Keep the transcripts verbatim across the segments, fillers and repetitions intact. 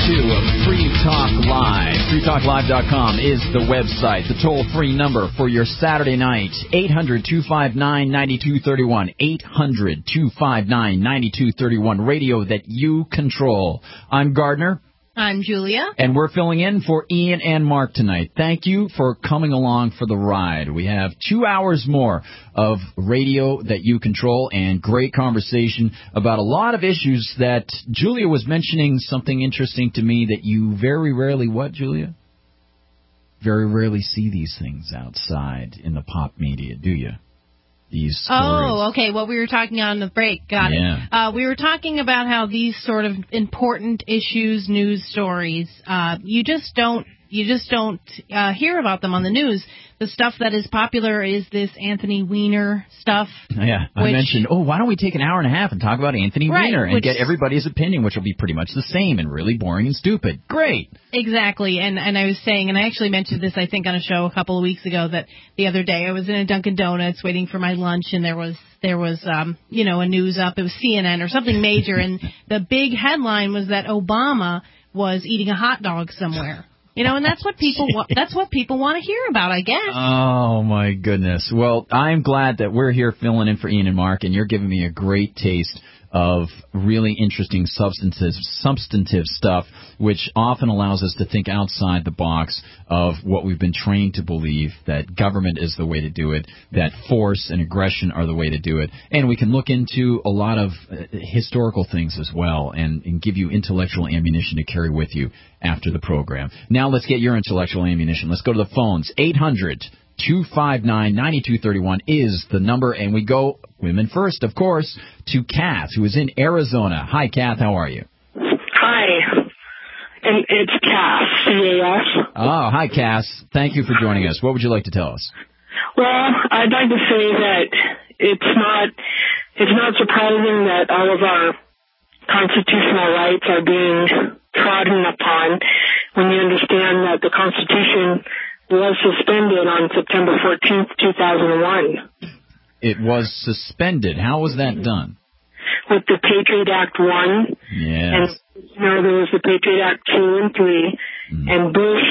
two of Free Talk Live. free talk live dot com is the website. The toll-free number for your Saturday night, eight hundred, two five nine, nine two three one. eight hundred, two five nine, nine two three one. Radio that you control. I'm Gardner. I'm Julia. And we're filling in for Ian and Mark tonight. Thank you for coming along for the ride. We have two hours more of radio that you control and great conversation about a lot of issues that Julia was mentioning something interesting to me that you very rarely, what, Julia? Very rarely see these things outside in the pop media, do you? These stories. Oh, okay. What we were talking on the break. Got yeah. it. Uh, we were talking about how these sort of important issues, news stories, uh, you just don't, you just don't uh, hear about them on the news. The stuff that is popular is this Anthony Weiner stuff. Yeah, I which, mentioned, oh, why don't we take an hour and a half and talk about Anthony right, Weiner and which, get everybody's opinion, which will be pretty much the same and really boring and stupid. Great. Exactly. And and I was saying, and I actually mentioned this, I think, on a show a couple of weeks ago, that the other day I was in a Dunkin' Donuts waiting for my lunch, and there was, there was um, you know, a news up. It was C N N or something major, and the big headline was that Obama was eating a hot dog somewhere. You know, and that's what people wa- that's what people want to hear about, I guess. Oh, my goodness. Well, I'm glad that we're here filling in for Ian and Mark, and you're giving me a great taste of really interesting substantive, substantive stuff, which often allows us to think outside the box of what we've been trained to believe, that government is the way to do it, that force and aggression are the way to do it. And we can look into a lot of uh, historical things as well and, and give you intellectual ammunition to carry with you after the program. Now let's get your intellectual ammunition. Let's go to the phones. eight hundred, two five nine, nine two three one is the number, and we go women first, of course, to Kath, who is in Arizona. Hi, Kath. How are you? Hi. And it's Cass, C A S. Oh, hi, Cass. Thank you for joining us. What would you like to tell us? Well, I'd like to say that it's not it's not surprising that all of our constitutional rights are being trodden upon when you understand that the Constitution was suspended on September fourteenth, two thousand one. It was suspended. How was that done? With the Patriot Act one. Yes. And, you know, there was the Patriot Act two and three. Mm. And Bush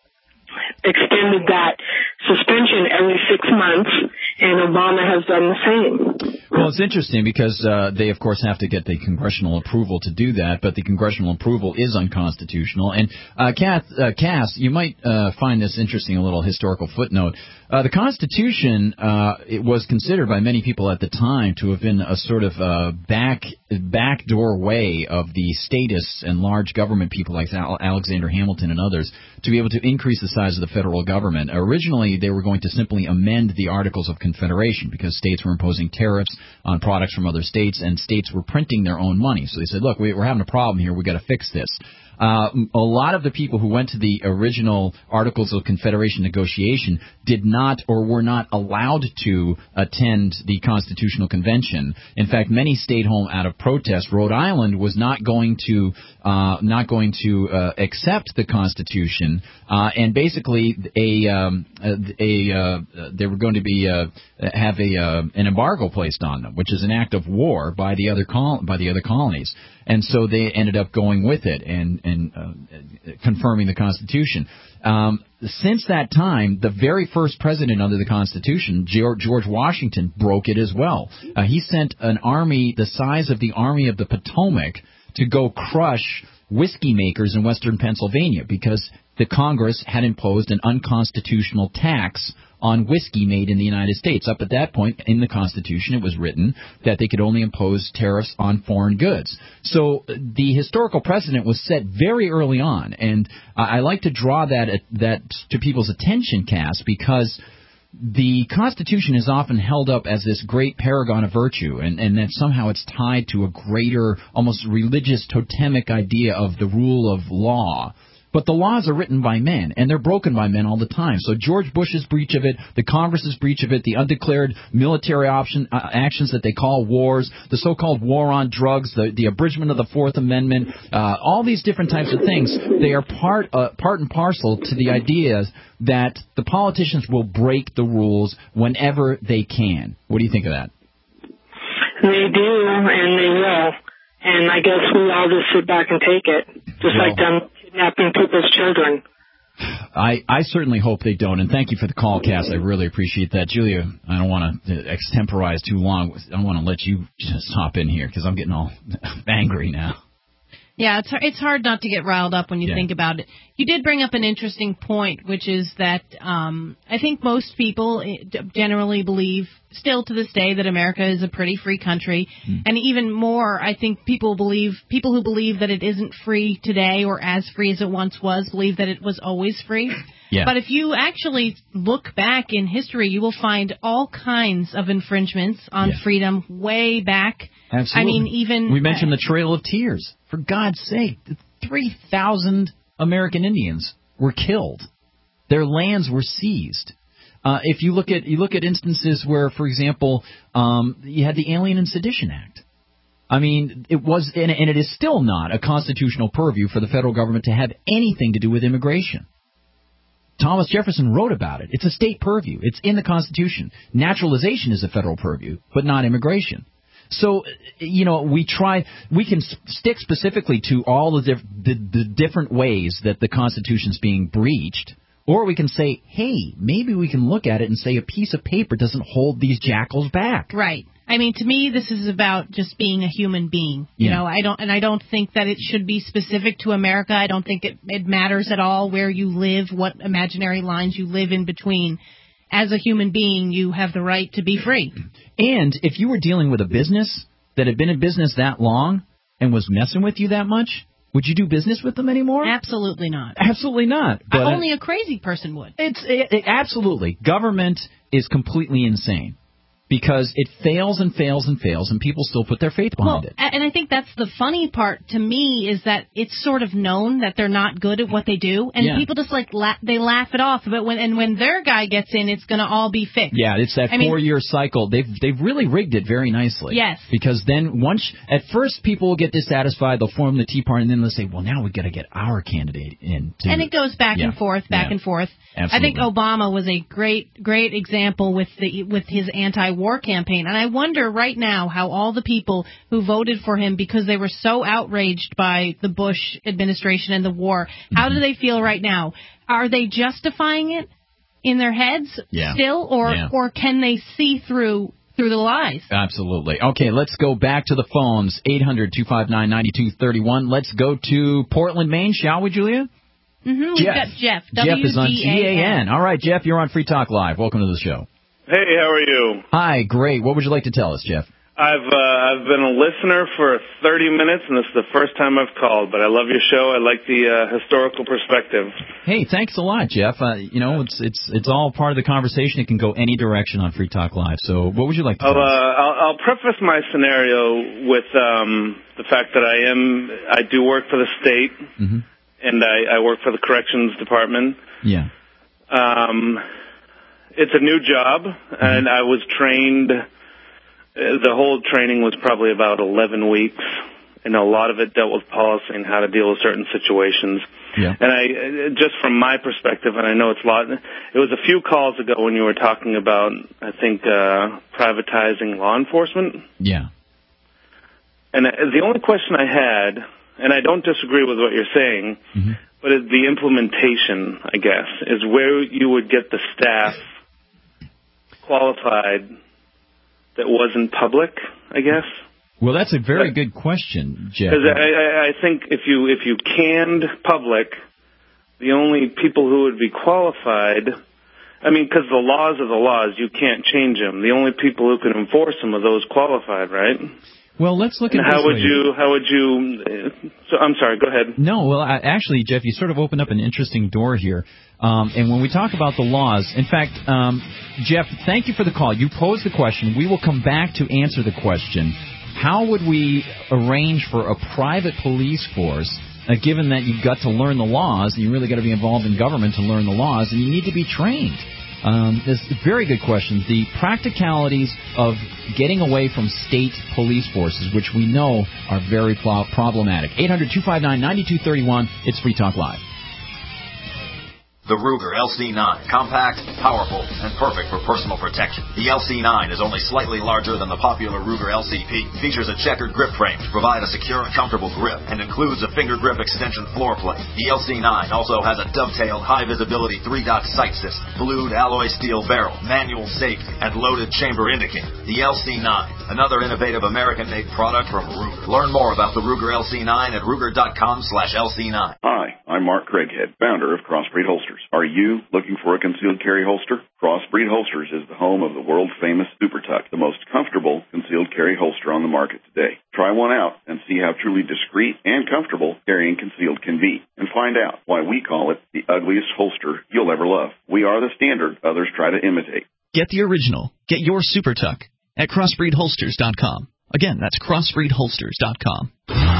extended that suspension every six months, and Obama has done the same. Well, it's interesting because uh, they, of course, have to get the congressional approval to do that, but the congressional approval is unconstitutional. And, uh, Kath, uh, Cass, you might uh, find this interesting, a little historical footnote. Uh, the Constitution uh, it was considered by many people at the time to have been a sort of uh, back backdoor way of the statists and large government people like Alexander Hamilton and others to be able to increase the size of the federal government. Originally, they were going to simply amend the Articles of Confederation because states were imposing tariffs on products from other states, and states were printing their own money. So they said, look, we're having a problem here. We've got to fix this. Uh, a lot of the people who went to the original Articles of Confederation negotiation did not or were not allowed to attend the Constitutional Convention. In fact, many stayed home out of protest. Rhode Island was not going to uh, not going to uh, accept the Constitution, uh, and basically a um, a, a uh, they were going to be uh, have a uh, an embargo placed on them, which is an act of war by the other col- by the other colonies. And so they ended up going with it and, and uh, confirming the Constitution. Um, since that time, the very first president under the Constitution, George Washington, broke it as well. Uh, he sent an army the size of the Army of the Potomac to go crush whiskey makers in western Pennsylvania because the Congress had imposed an unconstitutional tax on whiskey made in the United States. Up at that point in the Constitution, it was written that they could only impose tariffs on foreign goods. So the historical precedent was set very early on, and I like to draw that that to people's attention, Cass, because the Constitution is often held up as this great paragon of virtue, and, and that somehow it's tied to a greater, almost religious, totemic idea of the rule of law. But the laws are written by men, and they're broken by men all the time. So George Bush's breach of it, the Congress's breach of it, the undeclared military option uh, actions that they call wars, the so-called war on drugs, the, the abridgment of the Fourth Amendment, uh, all these different types of things, they are part uh, part and parcel to the idea that the politicians will break the rules whenever they can. What do you think of that? They do, and they will. And I guess we all just sit back and take it, just well, like them kidnapping people's children. I, I certainly hope they don't, and thank you for the call, Cass. I really appreciate that. Julia, I don't want to extemporize too long. I don't want to let you just hop in here because I'm getting all angry now. Yeah, it's it's hard not to get riled up when you yeah. think about it. You did bring up an interesting point, which is that um, I think most people generally believe, still to this day, that America is a pretty free country. Mm. And even more, I think people believe people who believe that it isn't free today or as free as it once was believe that it was always free. Yeah. But if you actually look back in history, you will find all kinds of infringements on yeah. freedom way back. Absolutely. I mean, even we mentioned the Trail of Tears. For God's sake, three thousand American Indians were killed. Their lands were seized. Uh, if you look at you look at instances where, for example, um, you had the Alien and Sedition Act. I mean, it was, and, and it is still not a constitutional purview for the federal government to have anything to do with immigration. Thomas Jefferson wrote about it. It's a state purview. It's in the Constitution. Naturalization is a federal purview, but not immigration. So, you know, we try, we can stick specifically to all the, diff, the, the different ways that the Constitution's being breached, or we can say, hey, maybe we can look at it and say a piece of paper doesn't hold these jackals back. Right. I mean, to me, this is about just being a human being. You yeah. know, I don't, and I don't think that it should be specific to America. I don't think it, it matters at all where you live, what imaginary lines you live in between. As a human being, you have the right to be free. And if you were dealing with a business that had been in business that long and was messing with you that much, would you do business with them anymore? Absolutely not. Absolutely not. But only a crazy person would. It's it, it, absolutely. Government is completely insane. Because it fails and fails and fails, and people still put their faith behind well, it. And I think that's the funny part to me is that it's sort of known that they're not good at what they do, and yeah. people just like la- they laugh it off. But when and when their guy gets in, it's going to all be fixed. Yeah, it's that I four-year mean, cycle. They've they've really rigged it very nicely. Yes. Because then once at first people will get dissatisfied, they'll form the Tea Party, and then they'll say, well, now we've got to get our candidate in. To, and it goes back yeah. and forth, back yeah. and forth. Absolutely. I think Obama was a great great example with the with his anti-war campaign. And I wonder right now how all the people who voted for him because they were so outraged by the Bush administration and the war, how do they feel right now? Are they justifying it in their heads yeah. still, or yeah. or can they see through through the lies? Absolutely. Okay, let's go back to the phones. eight hundred two five nine nine two three one. Let's go to Portland, Maine, shall we, Julia? Mm-hmm. We've Jeff. got Jeff. Jeff is on G A N. N. All right, Jeff, you're on Free Talk Live. Welcome to the show. Hey, how are you? Hi, great. What would you like to tell us, Jeff? I've uh, I've been a listener for thirty minutes, and this is the first time I've called. But I love your show. I like the uh, historical perspective. Hey, thanks a lot, Jeff. Uh, you know, it's it's it's all part of the conversation. It can go any direction on Free Talk Live. So, what would you like to I'll, tell us? uh, I'll, I'll preface my scenario with um, the fact that I am I do work for the state, mm-hmm. and I, I work for the corrections department. Yeah. Um. It's a new job, and I was trained, uh, the whole training was probably about eleven weeks, and a lot of it dealt with policy and how to deal with certain situations. Yeah. And I, just from my perspective, and I know it's a lot, it was a few calls ago when you were talking about, I think, uh, privatizing law enforcement. Yeah. And the only question I had, and I don't disagree with what you're saying, mm-hmm. but the implementation, I guess, is where you would get the staff qualified that wasn't public, I guess. Well, that's a very but, good question, Jeff. Because I, I, I think if you if you canned public, the only people who would be qualified, I mean, because the laws are the laws, you can't change them. The only people who can enforce them are those qualified, right? Well, let's look at and how this would way. you how would you so I'm sorry, go ahead. No, well, I, actually, Jeff, you sort of opened up an interesting door here. Um, and when we talk about the laws, in fact, um, Jeff, thank you for the call. You posed the question. We will come back to answer the question. How would we arrange for a private police force, uh, given that you've got to learn the laws, and you really got to be involved in government to learn the laws, and you need to be trained? Um, this is a very good question. The practicalities of getting away from state police forces, which we know are very pl- problematic. eight hundred two five nine nine two three one. It's Free Talk Live. The Ruger L C nine. Compact, powerful, and perfect for personal protection. The L C nine is only slightly larger than the popular Ruger L C P. Features a checkered grip frame to provide a secure and comfortable grip, and includes a finger grip extension floor plate. The L C nine also has a dovetailed high-visibility three-dot sight system, blued alloy steel barrel, manual safety, and loaded chamber indicator. The L C nine, another innovative American-made product from Ruger. Learn more about the Ruger L C nine at Ruger.com slash LC9. Hi, I'm Mark Craighead, founder of Crossbreed Holsters. Are you looking for a concealed carry holster? Crossbreed Holsters is the home of the world-famous Super Tuck, the most comfortable concealed carry holster on the market today. Try one out and see how truly discreet and comfortable carrying concealed can be, and find out why we call it the ugliest holster you'll ever love. We are the standard others try to imitate. Get the original. Get your Super Tuck at crossbreed holsters dot com. Again, that's crossbreed holsters dot com.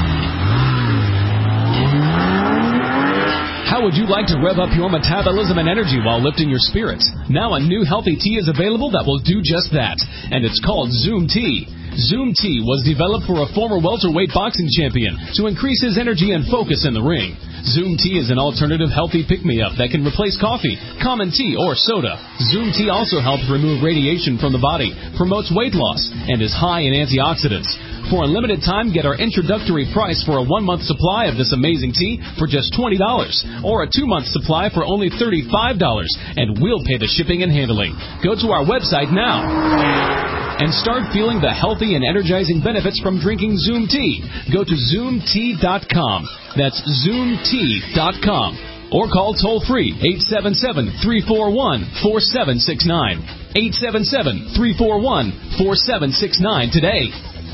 How would you like to rev up your metabolism and energy while lifting your spirits? Now a new healthy tea is available that will do just that, and it's called Zoom Tea. Zoom Tea was developed for a former welterweight boxing champion to increase his energy and focus in the ring. Zoom Tea is an alternative healthy pick-me-up that can replace coffee, common tea, or soda. Zoom Tea also helps remove radiation from the body, promotes weight loss, and is high in antioxidants. For a limited time, get our introductory price for a one-month supply of this amazing tea for just twenty dollars, or a two-month supply for only thirty-five dollars, and we'll pay the shipping and handling. Go to our website now and start feeling the healthy and energizing benefits from drinking Zoom Tea. Go to zoom tea dot com. That's zoom tea dot com. Or call toll-free eight seven seven, three four one, four seven six nine. eight seven seven, three four one, four seven six nine today.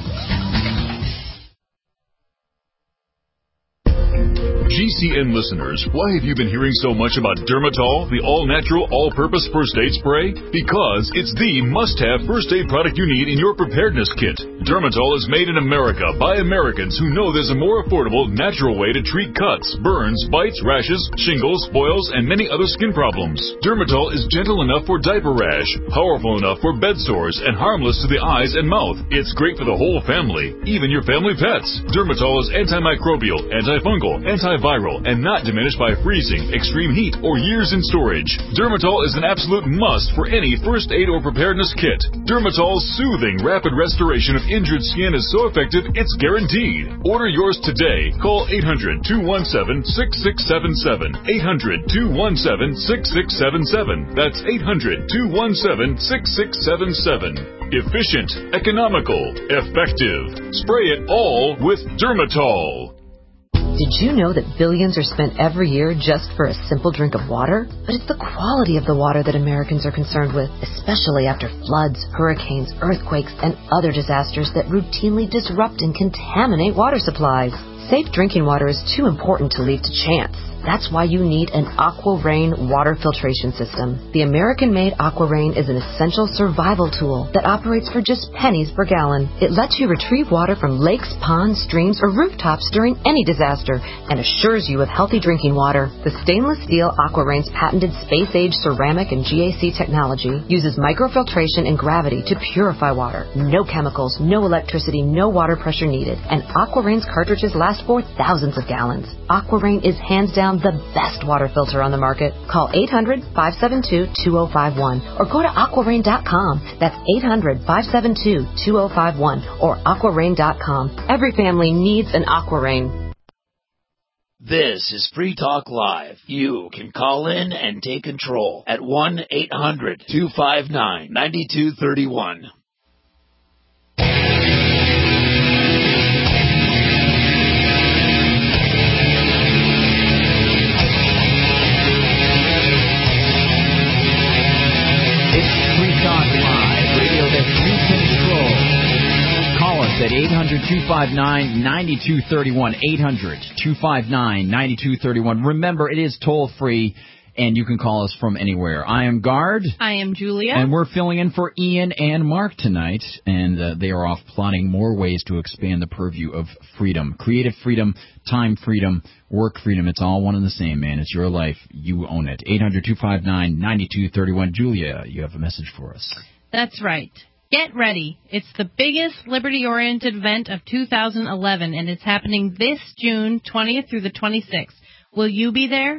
G C N listeners, why have you been hearing so much about Dermatol, the all-natural, all-purpose first aid spray? Because it's the must-have first aid product you need in your preparedness kit. Dermatol is made in America by Americans who know there's a more affordable, natural way to treat cuts, burns, bites, rashes, shingles, boils, and many other skin problems. Dermatol is gentle enough for diaper rash, powerful enough for bed sores, and harmless to the eyes and mouth. It's great for the whole family, even your family pets. Dermatol is antimicrobial, antifungal, antiviral, and not diminished by freezing, extreme heat, or years in storage. Dermatol is an absolute must for any first aid or preparedness kit. Dermatol's soothing, rapid restoration of injured skin is so effective, it's guaranteed. Order yours today. Call eight hundred, two one seven, six six seven seven. eight hundred, two one seven, six six seven seven. That's eight hundred, two one seven, six six seven seven. Efficient, economical, effective. Spray it all with Dermatol. Did you know that billions are spent every year just for a simple drink of water? But it's the quality of the water that Americans are concerned with, especially after floods, hurricanes, earthquakes, and other disasters that routinely disrupt and contaminate water supplies. Safe drinking water is too important to leave to chance. That's why you need an AquaRain water filtration system. The American-made AquaRain is an essential survival tool that operates for just pennies per gallon. It lets you retrieve water from lakes, ponds, streams, or rooftops during any disaster and assures you of healthy drinking water. The stainless steel AquaRain's patented space-age ceramic and G A C technology uses microfiltration and gravity to purify water. No chemicals, no electricity, no water pressure needed. And AquaRain's cartridges last for thousands of gallons. AquaRain is hands down the best water filter on the market. Call eight hundred, five seven two, two oh five one or go to aqua rain dot com. That's eight hundred, five seven two, two oh five one or aqua rain dot com. Every family needs an AquaRain. This is Free Talk Live. You can call in and take control at one eight hundred, two five nine, nine two three one. At eight hundred, two five nine, nine two three one, eight hundred, two five nine, nine two three one. Remember, it is toll-free, and you can call us from anywhere. I am Guard. I am Julia. And we're filling in for Ian and Mark tonight, and uh, they are off plotting more ways to expand the purview of freedom. Creative freedom, time freedom, work freedom. It's all one and the same, man. It's your life. You own it. eight hundred, two five nine, nine two three one. Julia, you have a message for us. That's right. Get ready. It's the biggest liberty-oriented event of two thousand eleven, and it's happening this June twentieth through the twenty-sixth. Will you be there?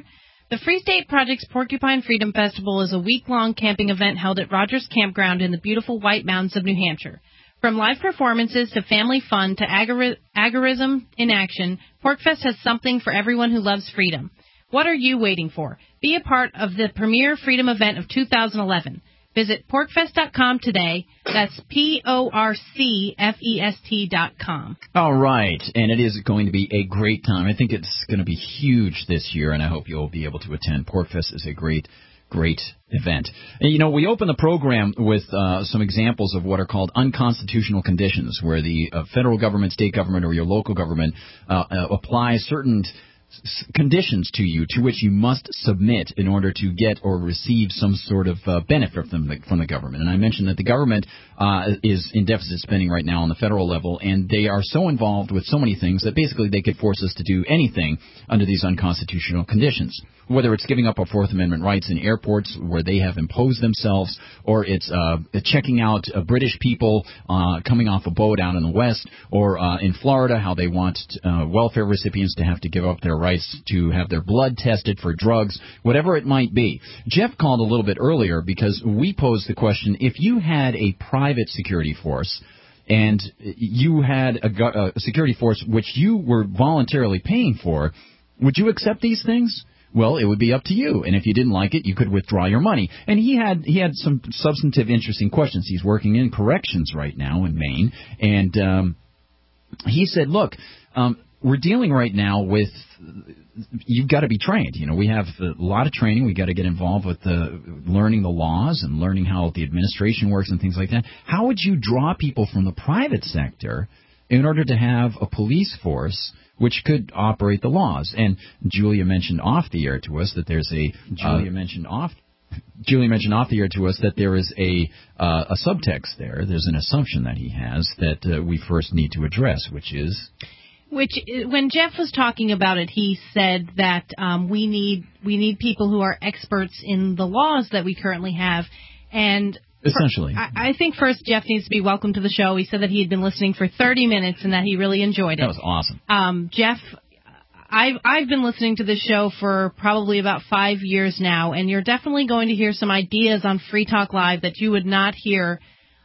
The Free State Project's Porcupine Freedom Festival is a week-long camping event held at Rogers Campground in the beautiful White Mountains of New Hampshire. From live performances to family fun to agor- agorism in action, PorcFest has something for everyone who loves freedom. What are you waiting for? Be a part of the premier freedom event of two thousand eleven. Visit porcfest dot com today. That's P O R C F E S T dot com. All right, and it is going to be a great time. I think it's going to be huge this year, and I hope you'll be able to attend. PorcFest is a great, great event. And, you know, we open the program with uh, some examples of what are called unconstitutional conditions, where the uh, federal government, state government, or your local government uh, uh, apply certain conditions to you to which you must submit in order to get or receive some sort of uh, benefit from the, from the government. And I mentioned that the government uh, is in deficit spending right now on the federal level, and they are so involved with so many things that basically they could force us to do anything under these unconstitutional conditions, whether it's giving up our Fourth Amendment rights in airports where they have imposed themselves, or it's uh, checking out uh, British people uh, coming off a boat out in the West, or uh, in Florida how they want uh, welfare recipients to have to give up their rights to have their blood tested for drugs, whatever it might be. Jeff called a little bit earlier because we posed the question, if you had a private security force and you had a, a security force which you were voluntarily paying for, would you accept these things? Well, it would be up to you, and if you didn't like it, you could withdraw your money. And he had he had some substantive, interesting questions. He's working in corrections right now in Maine, and um, he said, look, um, we're dealing right now with, you've got to be trained. You know, we have a lot of training. We've got to get involved with the, learning the laws and learning how the administration works and things like that. How would you draw people from the private sector in order to have a police force which could operate the laws? And Julia mentioned off the air to us that there's a Julia uh, mentioned off Julia mentioned off the air to us that there is a uh, a subtext there. There's an assumption that he has that uh, we first need to address, which is. Which, when Jeff was talking about it, he said that um, we need we need people who are experts in the laws that we currently have, and. Essentially. I, I think first Jeff needs to be welcome to the show. He said that he had been listening for thirty minutes and that he really enjoyed it. That was awesome. Um, Jeff, I've, I've been listening to this show for probably about five years now, and you're definitely going to hear some ideas on Free Talk Live that you would not hear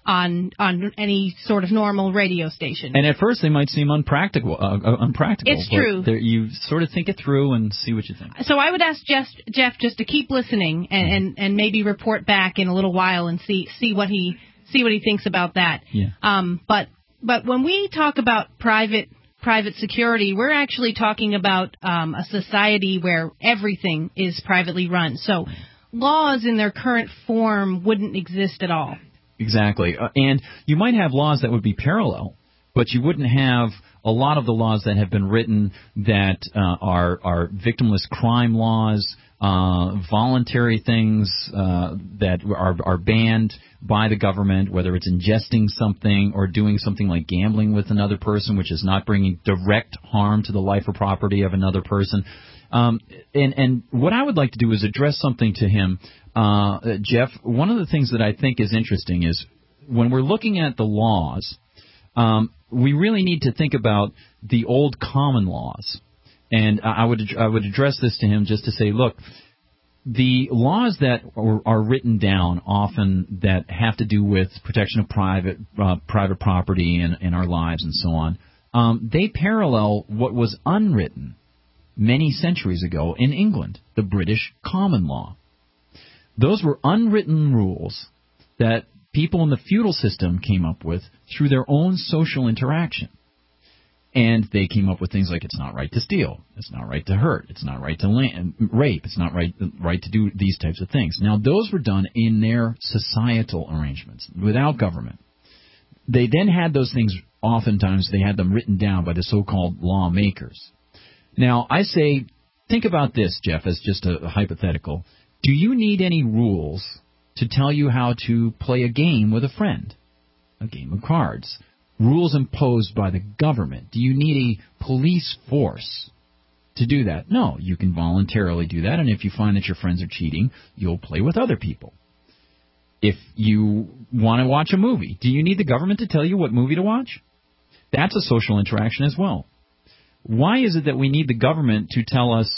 on on any sort of normal radio station. And at first they might seem unpractical. Uh, unpractical. It's true. You sort of think it through and see what you think. So I would ask Jeff, Jeff just to keep listening and, mm-hmm. and, and maybe report back in a little while and see see what he see what he thinks about that. Yeah. Um. But but when we talk about private private security, we're actually talking about um, a society where everything is privately run. So laws in their current form wouldn't exist at all. Exactly. Uh, and you might have laws that would be parallel, but you wouldn't have a lot of the laws that have been written that uh, are, are victimless crime laws, uh, voluntary things uh, that are, are banned by the government, whether it's ingesting something or doing something like gambling with another person, which is not bringing direct harm to the life or property of another person. Um, and, and what I would like to do is address something to him. Uh, Jeff, one of the things that I think is interesting is when we're looking at the laws, um, we really need to think about the old common laws. And I would I would address this to him just to say, look, the laws that are, are written down often that have to do with protection of private uh, private property and, and our lives and so on, um, they parallel what was unwritten many centuries ago in England, the British common law. Those were unwritten rules that people in the feudal system came up with through their own social interaction. And they came up with things like it's not right to steal, it's not right to hurt, it's not right to land, rape, it's not right, right to do these types of things. Now, those were done in their societal arrangements, without government. They then had those things, oftentimes they had them written down by the so-called lawmakers. Now, I say, think about this, Jeff, as just a, a hypothetical. Do you need any rules to tell you how to play a game with a friend, a game of cards? Rules imposed by the government. Do you need a police force to do that? No, you can voluntarily do that, and if you find that your friends are cheating, you'll play with other people. If you want to watch a movie, do you need the government to tell you what movie to watch? That's a social interaction as well. Why is it that we need the government to tell us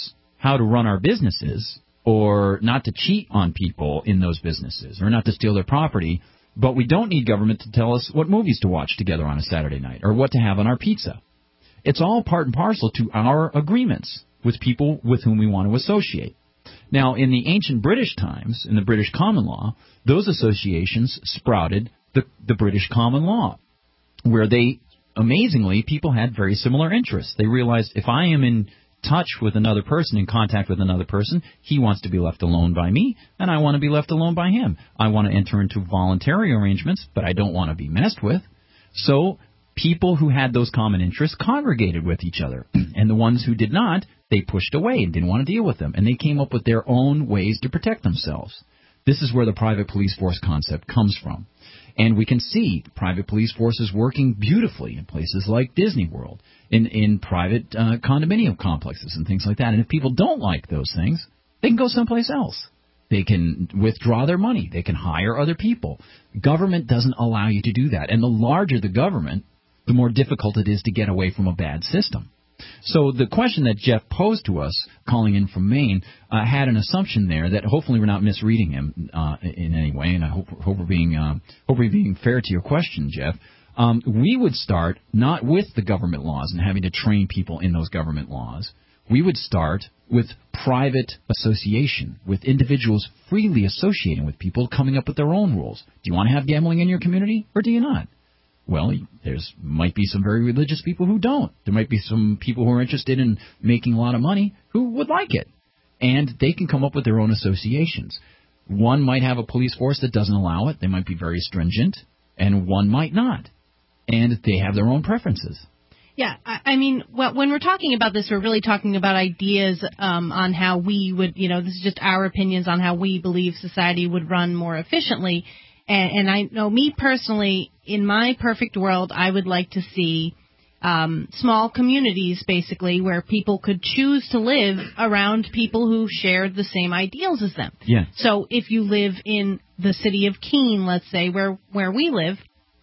how to run our businesses or not to cheat on people in those businesses or not to steal their property, but we don't need government to tell us what movies to watch together on a Saturday night or what to have on our pizza. It's all part and parcel to our agreements with people with whom we want to associate. Now, in the ancient British times, in the British common law, those associations sprouted the, the British common law, where they, amazingly, people had very similar interests. They realized if I am in touch with another person, in contact with another person, he wants to be left alone by me, and I want to be left alone by him. I want to enter into voluntary arrangements, but I don't want to be messed with. So people who had those common interests congregated with each other, and the ones who did not, they pushed away and didn't want to deal with them, and they came up with their own ways to protect themselves. This is where the private police force concept comes from. And we can see private police forces working beautifully in places like Disney World, in, in private uh, condominium complexes and things like that. And if people don't like those things, they can go someplace else. They can withdraw their money. They can hire other people. Government doesn't allow you to do that. And the larger the government, the more difficult it is to get away from a bad system. So the question that Jeff posed to us, calling in from Maine, uh, had an assumption there that hopefully we're not misreading him uh, in any way, and I hope, hope we're being uh, hope we're being fair to your question, Jeff. Um, we would start not with the government laws and having to train people in those government laws. We would start with private association, with individuals freely associating with people, coming up with their own rules. Do you want to have gambling in your community, or do you not? Well, there's might be some very religious people who don't. There might be some people who are interested in making a lot of money who would like it. And they can come up with their own associations. One might have a police force that doesn't allow it. They might be very stringent. And one might not. And they have their own preferences. Yeah, I, I mean, well, when we're talking about this, we're really talking about ideas um, on how we would, you know, this is just our opinions on how we believe society would run more efficiently. And, and I know me personally, in my perfect world, I would like to see um, small communities, basically, where people could choose to live around people who shared the same ideals as them. Yeah. So if you live in the city of Keene, let's say, where, where we live,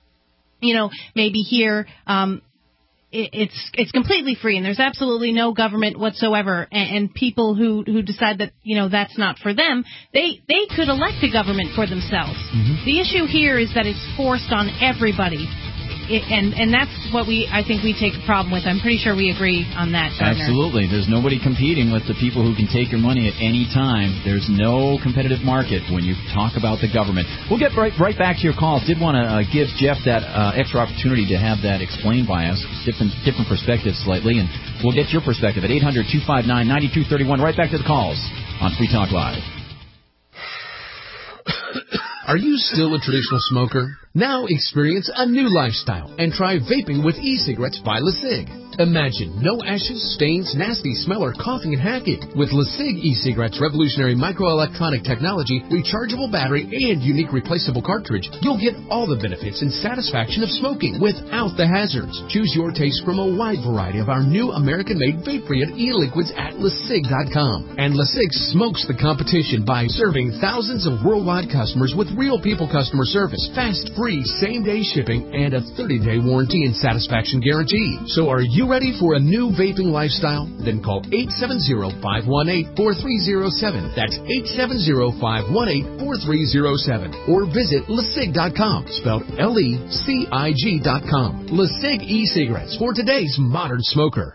you know, maybe here um, it, it's it's completely free and there's absolutely no government whatsoever. And, and people who, who decide that, you know, that's not for them, they, they could elect a government for themselves. Mm-hmm. The issue here is that it's forced on everybody. It, and, and that's what we, I think we take a problem with. I'm pretty sure we agree on that, Gardner. Absolutely. There's nobody competing with the people who can take your money at any time. There's no competitive market when you talk about the government. We'll get right, right back to your calls. Did want to uh, give Jeff that uh, extra opportunity to have that explained by us, different different perspectives slightly, and we'll get your perspective at eight hundred, two five nine, nine two three one. Right back to the calls on Free Talk Live. Are you still a traditional smoker? Now experience a new lifestyle and try vaping with e-cigarettes by LeSig. Imagine no ashes, stains, nasty smell, or coughing and hacking. With LeSig e-cigarettes' revolutionary microelectronic technology, rechargeable battery, and unique replaceable cartridge, you'll get all the benefits and satisfaction of smoking without the hazards. Choose your taste from a wide variety of our new American-made vape-free e-liquids at LeSig dot com. And LeSig smokes the competition by serving thousands of worldwide customers with real people customer service, fast, free, same-day shipping, and a thirty-day warranty and satisfaction guarantee. So are you ready for a new vaping lifestyle? Then call eight seven zero, five one eight, four three zero seven. That's eight seven zero, five one eight, four three zero seven. Or visit LeSig dot com, spelled L E C I G dot com. LeSig e-cigarettes for today's modern smoker.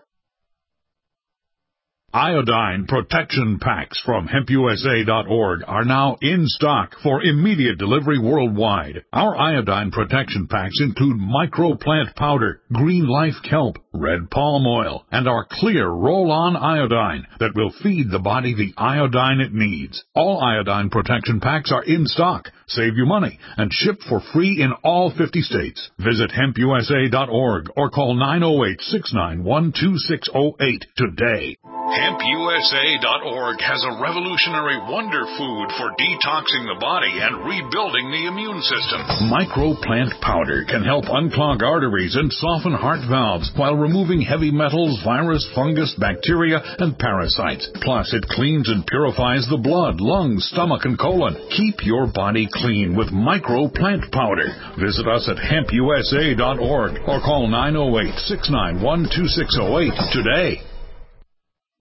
Iodine protection packs from hemp U S A dot org are now in stock for immediate delivery worldwide. Our iodine protection packs include microplant powder, green life kelp, red palm oil, and our clear roll-on iodine that will feed the body the iodine it needs. All iodine protection packs are in stock, save you money, and shipped for free in all fifty states. Visit hemp U S A dot org or call nine oh eight, six nine one, two six oh eight today. hemp U S A dot org has a revolutionary wonder food for detoxing the body and rebuilding the immune system. Microplant powder can help unclog arteries and soften heart valves while removing heavy metals, virus, fungus, bacteria, and parasites. Plus, it cleans and purifies the blood, lungs, stomach, and colon. Keep your body clean with Microplant powder. Visit us at hemp U S A dot org or call nine oh eight, six nine one, two six oh eight today.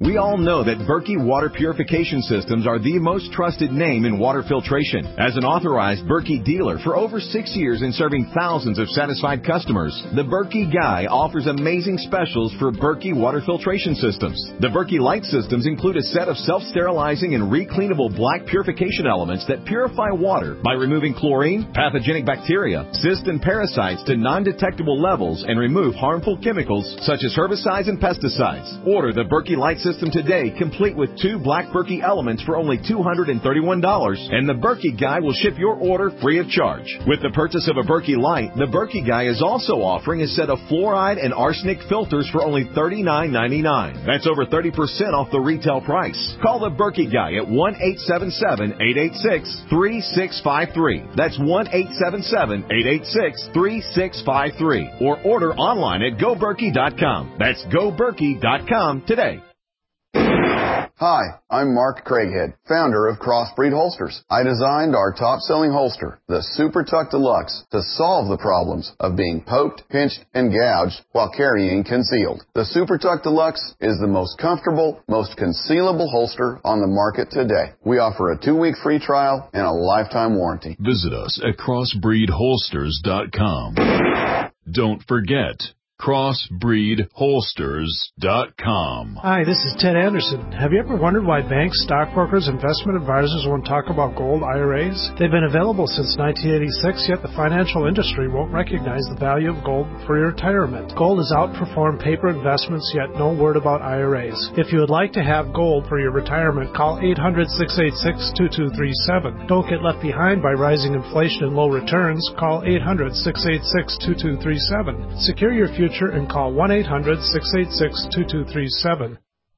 We all know that Berkey Water Purification Systems are the most trusted name in water filtration. As an authorized Berkey dealer for over six years and serving thousands of satisfied customers, the Berkey Guy offers amazing specials for Berkey Water Filtration Systems. The Berkey Light Systems include a set of self-sterilizing and recleanable black purification elements that purify water by removing chlorine, pathogenic bacteria, cysts, and parasites to non-detectable levels and remove harmful chemicals such as herbicides and pesticides. Order the Berkey Light System today, complete with two black Berkey elements for only two hundred thirty-one dollars, and the Berkey Guy will ship your order free of charge. With the purchase of a Berkey Light, the Berkey Guy is also offering a set of fluoride and arsenic filters for only thirty-nine ninety-nine. That's over thirty percent off the retail price. Call the Berkey Guy at one eight seven seven, eight eight six, three six five three. That's one eight seven seven, eight eight six, three six five three. Or order online at go berkey dot com. That's go berkey dot com today. Hi, I'm Mark Craighead, founder of Crossbreed Holsters. I designed our top-selling holster, the Super Tuck Deluxe, to solve the problems of being poked, pinched, and gouged while carrying concealed. The Super Tuck Deluxe is the most comfortable, most concealable holster on the market today. We offer a two-week free trial and a lifetime warranty. Visit us at crossbreed holsters dot com. Don't forget, crossbreed holsters dot com. Hi, this is Ted Anderson. Have you ever wondered why banks, stockbrokers, investment advisors won't talk about gold I R As? They've been available since nineteen eighty-six, yet the financial industry won't recognize the value of gold for your retirement. Gold has outperformed paper investments, yet no word about I R As. If you would like to have gold for your retirement, call eight hundred, six eight six, two two three seven. Don't get left behind by rising inflation and low returns. Call eight hundred, six eight six, two two three seven. Secure your future and call one eight hundred, six eight six, two two three seven.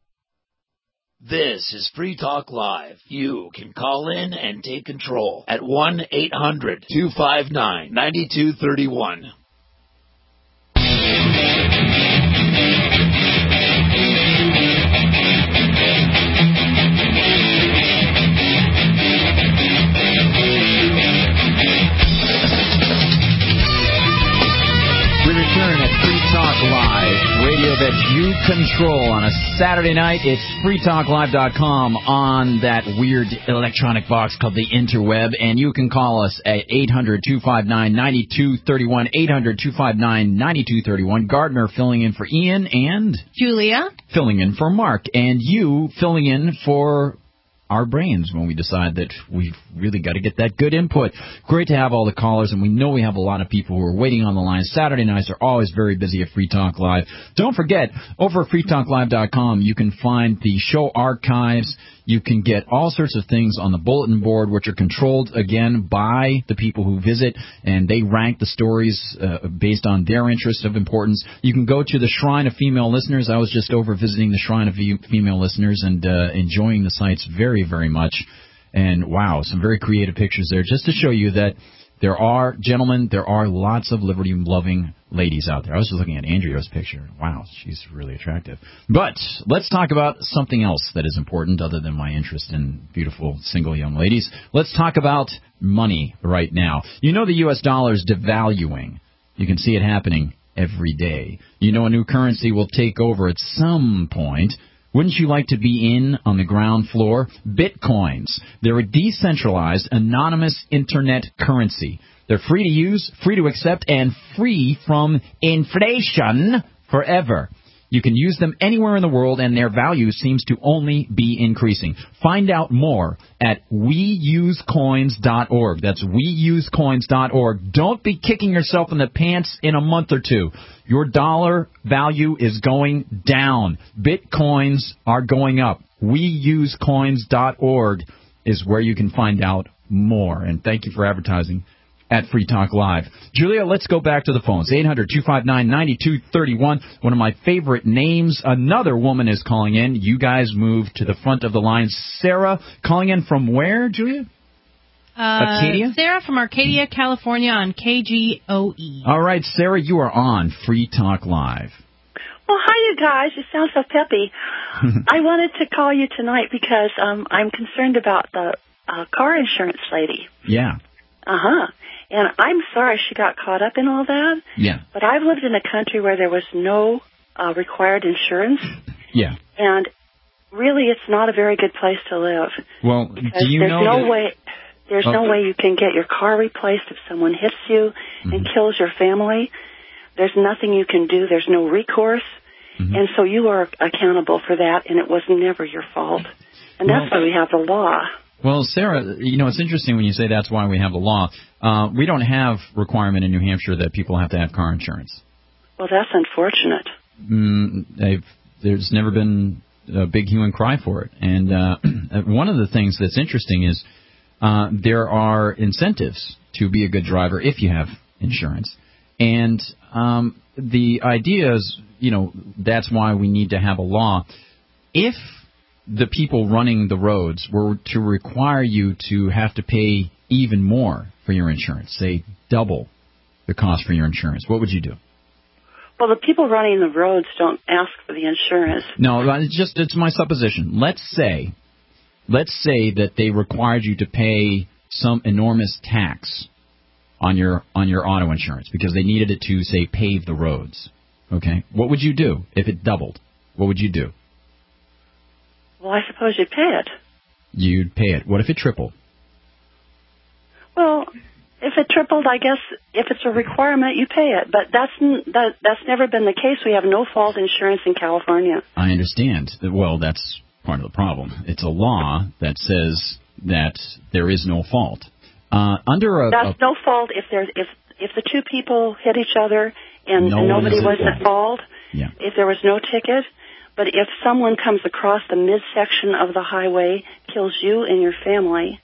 This is Free Talk Live. You can call in and take control at one eight hundred, two five nine, nine two three one. We return at Free Talk Live, radio that you control on a Saturday night. It's free talk live dot com on that weird electronic box called the interweb, and you can call us at eight hundred, two five nine, nine two three one, eight hundred, two five nine, nine two three one. Gardner filling in for Ian and Julia filling in for Mark, and you filling in for our brains when we decide that we've really got to get that good input. Great to have all the callers, and we know we have a lot of people who are waiting on the line. Saturday nights are always very busy at Free Talk Live. Don't forget, over at free talk live dot com, you can find the show archives. You can get all sorts of things on the bulletin board, which are controlled, again, by the people who visit, and they rank the stories uh, based on their interest of importance. You can go to the Shrine of Female Listeners. I was just over visiting the Shrine of Female Listeners and uh, enjoying the sites very, very much. And, wow, some very creative pictures there, just to show you that there are, gentlemen, there are lots of liberty-loving ladies out there. I was just looking at Andrea's picture. Wow, she's really attractive. But let's talk about something else that is important other than my interest in beautiful single young ladies. Let's talk about money right now. You know the U S dollar is devaluing. You can see it happening every day. You know a new currency will take over at some point. Wouldn't you like to be in on the ground floor? Bitcoins. They're a decentralized, anonymous internet currency. They're free to use, free to accept, and free from inflation forever. You can use them anywhere in the world, and their value seems to only be increasing. Find out more at we use coins dot org. That's we use coins dot org. Don't be kicking yourself in the pants in a month or two. Your dollar value is going down. Bitcoins are going up. we use coins dot org is where you can find out more. And thank you for advertising at Free Talk Live. Julia, let's go back to the phones. eight hundred, two five nine, nine two three one. One of my favorite names. Another woman is calling in. You guys move to the front of the line. Sarah, calling in from where, Julia? Uh, Arcadia? Sarah from Arcadia, California on K G O E. All right, Sarah, you are on Free Talk Live. Well, hi, you guys. You sound so peppy. I wanted to call you tonight because um, I'm concerned about the uh, car insurance lady. Yeah. Uh-huh. And I'm sorry she got caught up in all that. Yeah. But I've lived in a country where there was no uh, required insurance. Yeah. And really, it's not a very good place to live. Well, Because do you there's know no that, way there's Oh. no way you can get your car replaced if someone hits you and Mm-hmm. kills your family. There's nothing you can do. There's no recourse. Mm-hmm. And so you are accountable for that, and it was never your fault. And that's Well- why we have the law. Well, Sarah, you know, it's interesting when you say that's why we have the law. Uh, we don't have requirement in New Hampshire that people have to have car insurance. Well, that's unfortunate. Mm, they've, there's never been a big hue and cry for it. And uh, one of the things that's interesting is uh, there are incentives to be a good driver if you have insurance. And um, the idea is, you know, that's why we need to have a law. If the people running the roads were to require you to have to pay even more for your insurance, say double the cost for your insurance, what would you do? Well, the people running the roads don't ask for the insurance. No, it's just it's my supposition. Let's say, let's say that they required you to pay some enormous tax on your on your auto insurance because they needed it to, say, pave the roads. Okay, what would you do if it doubled? What would you do? Well, I suppose you pay it. You'd pay it. What if it tripled? Well, if it tripled, I guess if it's a requirement, you pay it. But that's n- that, that's never been the case. We have no-fault insurance in California. I understand. Well, that's part of the problem. It's a law that says that there is no fault. Uh, under a, That's a no fault if there's if if the two people hit each other and, No and one nobody is was at at fault. Yeah. If there was no ticket. But if someone comes across the midsection of the highway, kills you and your family,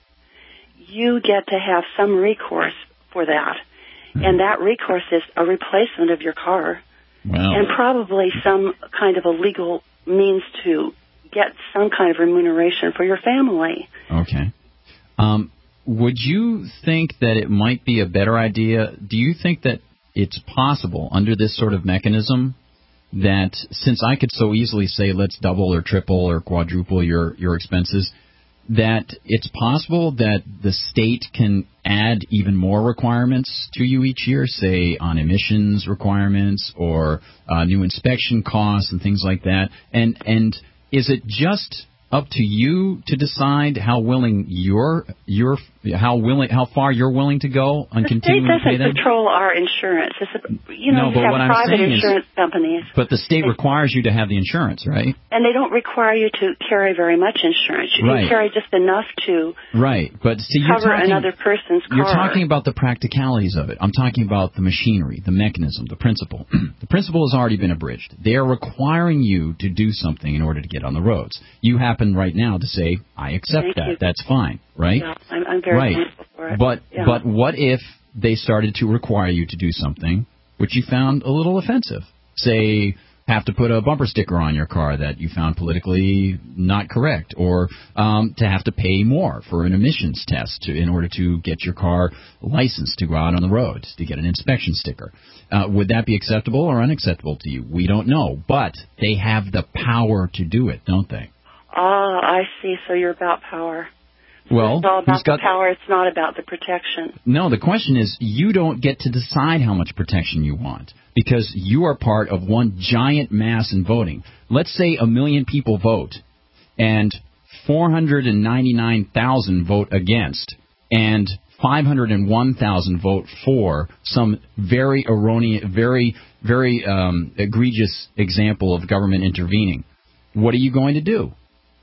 you get to have some recourse for that. Hmm. And that recourse is a replacement of your car. Wow. And probably some kind of a legal means to get some kind of remuneration for your family. Okay. Um, would you think that it might be a better idea? Do you think that it's possible under this sort of mechanism that since I could so easily say let's double or triple or quadruple your, your expenses, that it's possible that the state can add even more requirements to you each year, say on emissions requirements or uh, new inspection costs and things like that? And and is it just up to you to decide how willing you're you're how willing how far you're willing to go on The state continuing to pay doesn't them? control our insurance. It's a, you know, No, we but have what I'm private saying is- insurance companies, But the state requires you to have the insurance, right? and they don't require you to carry very much insurance. You Right. can carry just enough to Right, but see, you're cover talking, another person's car. You're talking about the practicalities of it. I'm talking about the machinery, the mechanism, the principle. The principle has already been abridged. They are requiring you to do something in order to get on the roads. You happen right now to say, I accept Thank that. you. That's fine, right? Yeah, I'm, I'm very right. thankful for it. But Yeah. but what if they started to require you to do something which you found a little offensive? Say, have to put a bumper sticker on your car that you found politically not correct, or um, to have to pay more for an emissions test to, in order to get your car licensed to go out on the road, to get an inspection sticker. Uh, would that be acceptable or unacceptable to you? We don't know, but they have the power to do it, don't they? Ah, I see. So you're about power. Well, It's all who's about got the power. It's not about the protection. No, the question is you don't get to decide how much protection you want because you are part of one giant mass in voting. Let's say a million people vote and four hundred ninety-nine thousand vote against and five hundred one thousand vote for some very erroneous, very, very um, egregious example of government intervening. What are you going to do?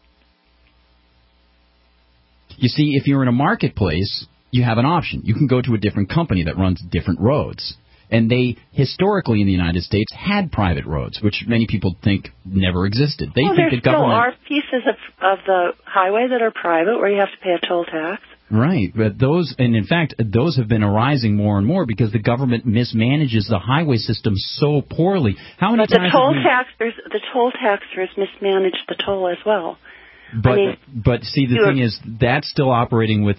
You see, if you're in a marketplace, you have an option. You can go to a different company that runs different roads. And they, historically in the United States, had private roads, which many people think never existed. They well, think there the government... still are pieces of, of the highway that are private where you have to pay a toll tax. Right, but those, and in fact, those have been arising more and more because the government mismanages the highway system so poorly. How many But the times toll have we- taxers, the toll taxers mismanage the toll as well. But I mean, but see, the you're- thing is, that's still operating within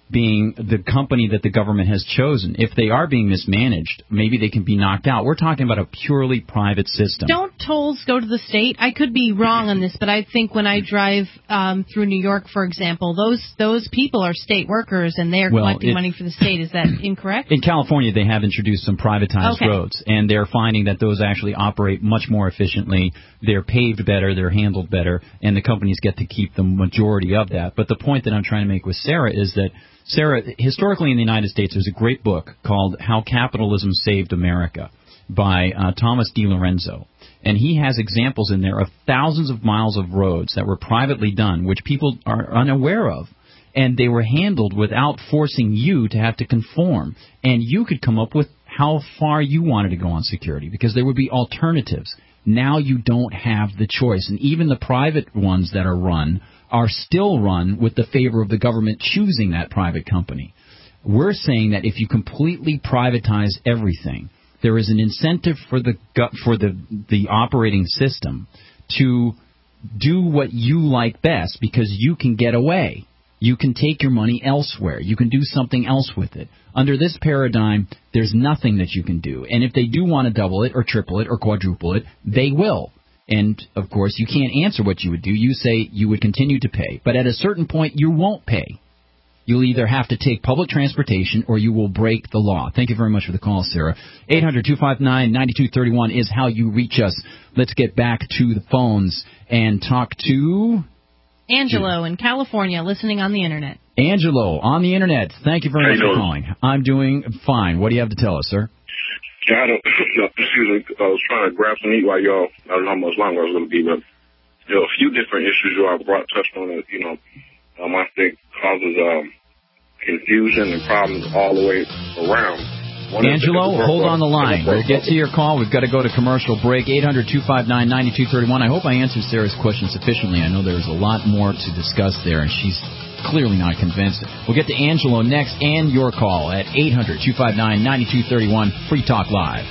being the company that the government has chosen. If they are being mismanaged, maybe they can be knocked out. We're talking about a purely private system. Don't tolls go to the state? I could be wrong on this, but I think when I drive um, through New York, for example, those those people are state workers and they are well, collecting it, money for the state. Is that incorrect? In California, they have introduced some privatized okay. roads, and they're finding that those actually operate much more efficiently. They're paved better, they're handled better, and the companies get to keep the majority of that. But the point that I'm trying to make with Sarah is that Sarah, historically in the United States, there's a great book called How Capitalism Saved America by uh, Thomas DiLorenzo. And he has examples in there of thousands of miles of roads that were privately done, which people are unaware of. And they were handled without forcing you to have to conform. And you could come up with how far you wanted to go on security, because there would be alternatives. Now you don't have the choice. And even the private ones that are run are still run with the favor of the government choosing that private company. We're saying that if you completely privatize everything, there is an incentive for the for the the operating system to do what you like best, because you can get away. You can take your money elsewhere. You can do something else with it. Under this paradigm, there's nothing that you can do. And if they do want to double it or triple it or quadruple it, they will. And, of course, you can't answer what you would do. You say you would continue to pay. But at a certain point, you won't pay. You'll either have to take public transportation or you will break the law. Thank you very much for the call, Sarah. eight hundred two five nine nine two three one is how you reach us. Let's get back to the phones and talk to Angelo in California, listening on the Internet. Angelo, on the Internet. Thank you very much for calling. I'm doing fine. What do you have to tell us, sir? Yeah, I don't, no, excuse me, I was trying to grab some meat while y'all, I don't know how much longer I was going to be, but there are a few different issues y'all brought, touched on that, you know, um, I think causes um, confusion and problems all the way around. One Angelo, hold on the line. We'll get to your call. We've got to go to commercial break. eight hundred two five nine nine two three one. I hope I answered Sarah's question sufficiently. I know there's a lot more to discuss there, and she's clearly not convinced. We'll get to Angelo next and your call at eight hundred two five nine nine two three one. Free Talk Live.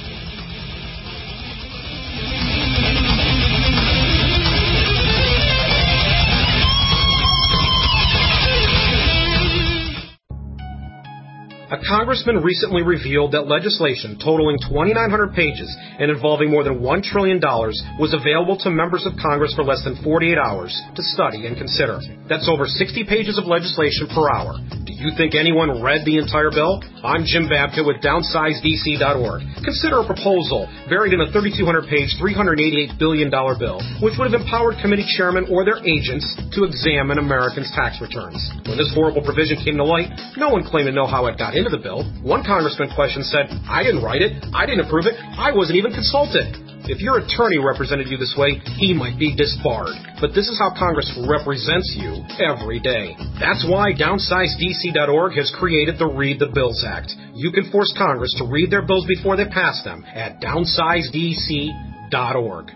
A congressman recently revealed that legislation totaling twenty-nine hundred pages and involving more than one trillion dollars was available to members of Congress for less than forty-eight hours to study and consider. That's over sixty pages of legislation per hour. Do you think anyone read the entire bill? I'm Jim Babka with downsize D C dot org. Consider a proposal buried in a thirty-two hundred page, three hundred eighty-eight billion dollars bill, which would have empowered committee chairmen or their agents to examine Americans' tax returns. When this horrible provision came to light, no one claimed to know how it got into the bill. One congressman questioned said, I didn't write it, I didn't approve it, I wasn't even consulted. If your attorney represented you this way, he might be disbarred. But this is how Congress represents you every day. That's why downsize D C dot org has created the Read the Bills Act. You can force Congress to read their bills before they pass them at downsize D C dot org.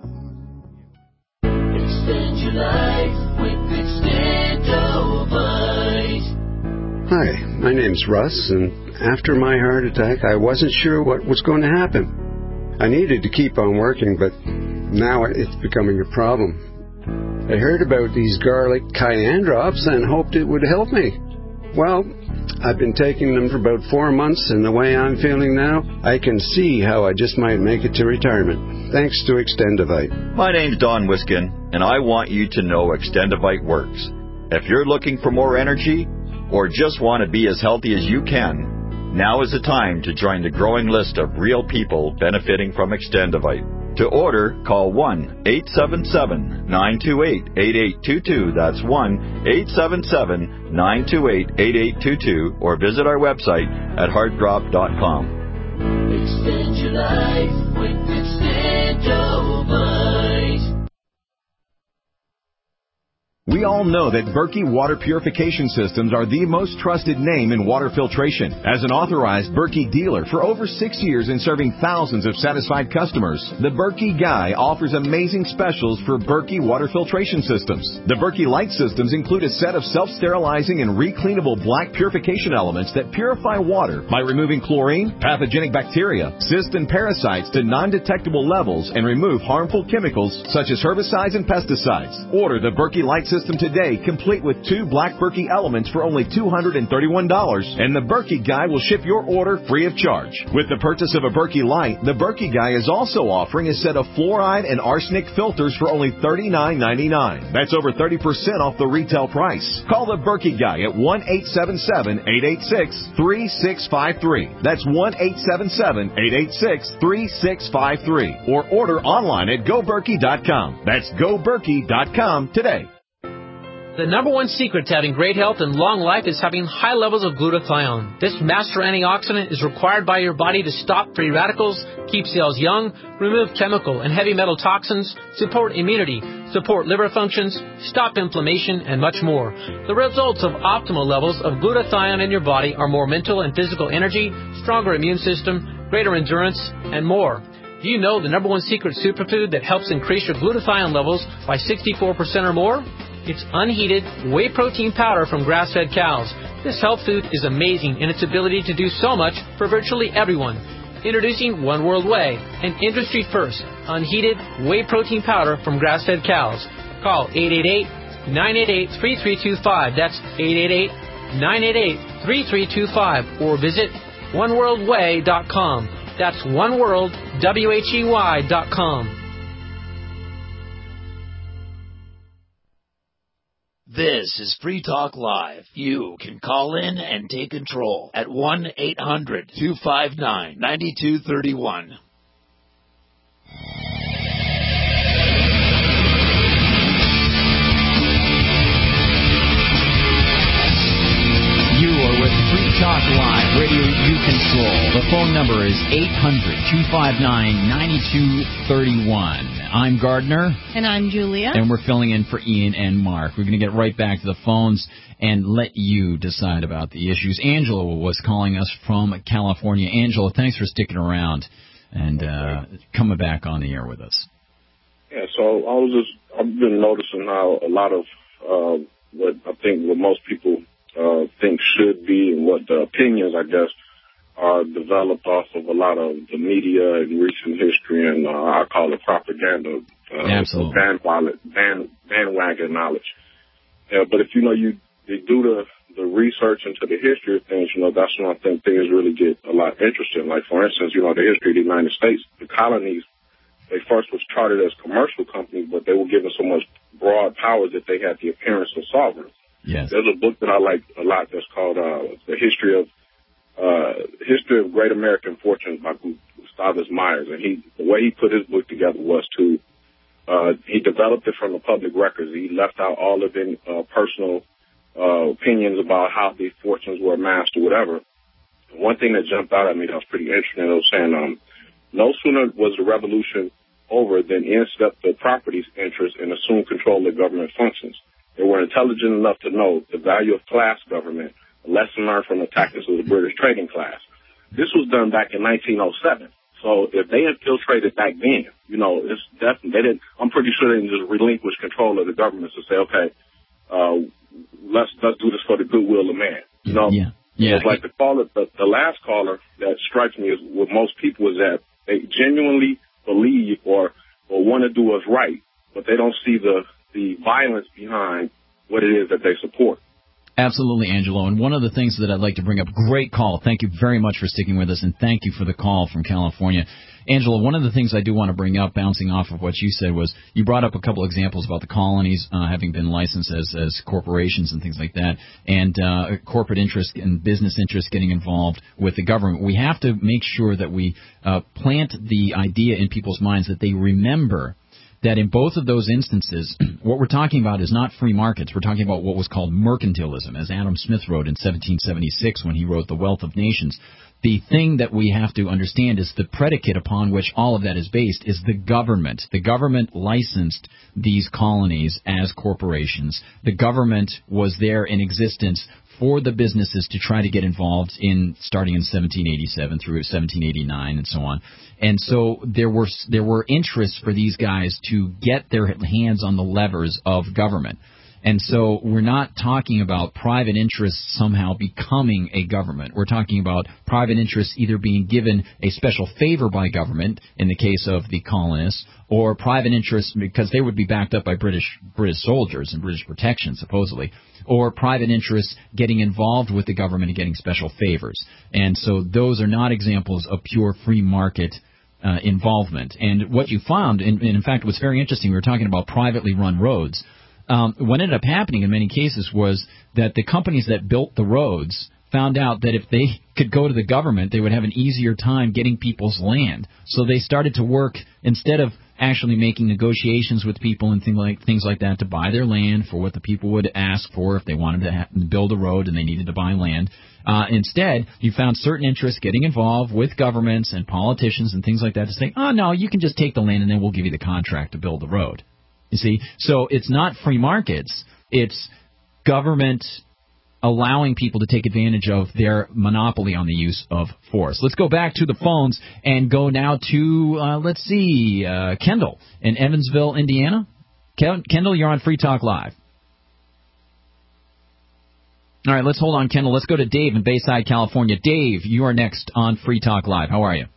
Extend your life with Extendovite. Hi, my name's Russ, and after my heart attack, I wasn't sure what was going to happen. I needed to keep on working, but now it's becoming a problem. I heard about these garlic cayenne drops and hoped it would help me. Well, I've been taking them for about four months, and the way I'm feeling now, I can see how I just might make it to retirement. Thanks to Extendovite. My name's Don Wiskin, and I want you to know Extendovite works. If you're looking for more energy, or just want to be as healthy as you can, now is the time to join the growing list of real people benefiting from Extendovite. To order, call one eight seven seven nine two eight eight eight two two. That's one eight seven seven nine two eight eight eight two two, or visit our website at heartdrop dot com. Extend your life with Extendovite. We all know that Berkey Water Purification Systems are the most trusted name in water filtration. As an authorized Berkey dealer for over six years and serving thousands of satisfied customers, the Berkey Guy offers amazing specials for Berkey water filtration systems. The Berkey Light systems include a set of self-sterilizing and recleanable black purification elements that purify water by removing chlorine, pathogenic bacteria, cysts, and parasites to non-detectable levels and remove harmful chemicals such as herbicides and pesticides. Order the Berkey Light system system today, complete with two Black Berkey elements for only two hundred thirty-one dollars, and the Berkey Guy will ship your order free of charge. With the purchase of a Berkey Light, the Berkey Guy is also offering a set of fluoride and arsenic filters for only thirty-nine ninety-nine. That's over thirty percent off the retail price. Call the Berkey Guy at one eight seven seven, eight eight six, three six five three. That's one eight seven seven, eight eight six, three six five three. Or order online at go berkey dot com. That's go berkey dot com today. The number one secret to having great health and long life is having high levels of glutathione. This master antioxidant is required by your body to stop free radicals, keep cells young, remove chemical and heavy metal toxins, support immunity, support liver functions, stop inflammation, and much more. The results of optimal levels of glutathione in your body are more mental and physical energy, stronger immune system, greater endurance, and more. Do you know the number one secret superfood that helps increase your glutathione levels by sixty-four percent or more? It's unheated whey protein powder from grass-fed cows. This health food is amazing in its ability to do so much for virtually everyone. Introducing One World Whey, an industry-first, unheated whey protein powder from grass-fed cows. Call eight eight eight, nine eight eight, three three two five. That's eight eight eight, nine eight eight, three three two five. Or visit one world whey dot com. That's oneworld, W H E Y dot com. This is Free Talk Live. You can call in and take control at one eight hundred, two five nine, nine two three one. You are with Free Talk Live, radio you control. The phone number is eight hundred, two five nine, nine two three one. I'm Gardner. And I'm Julia. And we're filling in for Ian and Mark. We're going to get right back to the phones and let you decide about the issues. Angela was calling us from California. Angela, thanks for sticking around and uh, coming back on the air with us. Yeah, so I was just, I've been noticing how a lot of uh, what I think what most people uh, think should be and what the opinions, I guess, are developed off of a lot of the media in recent history, and uh, I call it propaganda, uh, Absolutely. bandwagon, band, bandwagon knowledge. Yeah, but if you know you, you do the the research into the history of things, you know that's when I think things really get a lot interesting. Like for instance, you know the history of the United States, the colonies, they first was chartered as commercial companies, but they were given so much broad powers that they had the appearance of sovereigns. Yes. There's a book that I like a lot that's called uh, The History of Uh, History of Great American Fortunes by Gustavus Myers, and he, the way he put his book together was to, uh, he developed it from the public records. He left out all of the uh, personal uh, opinions about how these fortunes were amassed or whatever. One thing that jumped out at me that was pretty interesting, it was saying, um, no sooner was the revolution over than in stepped the property's interest and assumed control of government functions. They were intelligent enough to know the value of class government, a lesson learned from the tactics of the British trading class. This was done back in nineteen oh seven. So if they infiltrated back then, you know, it's definitely, they didn't, I'm pretty sure they didn't just relinquish control of the government to say, okay, uh, let's, let's do this for the goodwill of man. You know, yeah. Yeah. It's like the caller, the, the last caller that strikes me is with most people is that they genuinely believe or, or want to do what's right, but they don't see the, the violence behind what it is that they support. Absolutely, Angelo. And one of the things that I'd like to bring up, great call. Thank you very much for sticking with us, and thank you for the call from California. Angelo, one of the things I do want to bring up, bouncing off of what you said, was you brought up a couple examples about the colonies uh, having been licensed as, as corporations and things like that, and uh, corporate interest and business interests getting involved with the government. We have to make sure that we uh, plant the idea in people's minds that they remember that in both of those instances, what we're talking about is not free markets. We're talking about what was called mercantilism, as Adam Smith wrote in seventeen seventy-six when he wrote The Wealth of Nations. The thing that we have to understand is the predicate upon which all of that is based is the government. The government licensed these colonies as corporations. The government was there in existence for the businesses to try to get involved in, starting in seventeen eighty-seven through seventeen eighty-nine and so on. And so there were there were interests for these guys to get their hands on the levers of government. And so we're not talking about private interests somehow becoming a government. We're talking about private interests either being given a special favor by government, in the case of the colonists, or private interests because they would be backed up by British British soldiers and British protection, supposedly, or private interests getting involved with the government and getting special favors. And so those are not examples of pure free market uh, involvement. And what you found, and, and in fact what's very interesting, we were talking about privately run roads. Um, what ended up happening in many cases was that the companies that built the roads found out that if they could go to the government, they would have an easier time getting people's land. So they started to work, instead of actually making negotiations with people and things like things like that to buy their land for what the people would ask for if they wanted to ha- build a road and they needed to buy land. Uh, instead, you found certain interests getting involved with governments and politicians and things like that to say, oh, no, you can just take the land and then we'll give you the contract to build the road. You see, so it's not free markets. It's government allowing people to take advantage of their monopoly on the use of force. Let's go back to the phones and go now to, uh, let's see, uh, Kendall in Evansville, Indiana. Ken- Kendall, you're on Free Talk Live. All right, let's hold on, Kendall. Let's go to Dave in Bayside, California. Dave, you are next on Free Talk Live. How are you?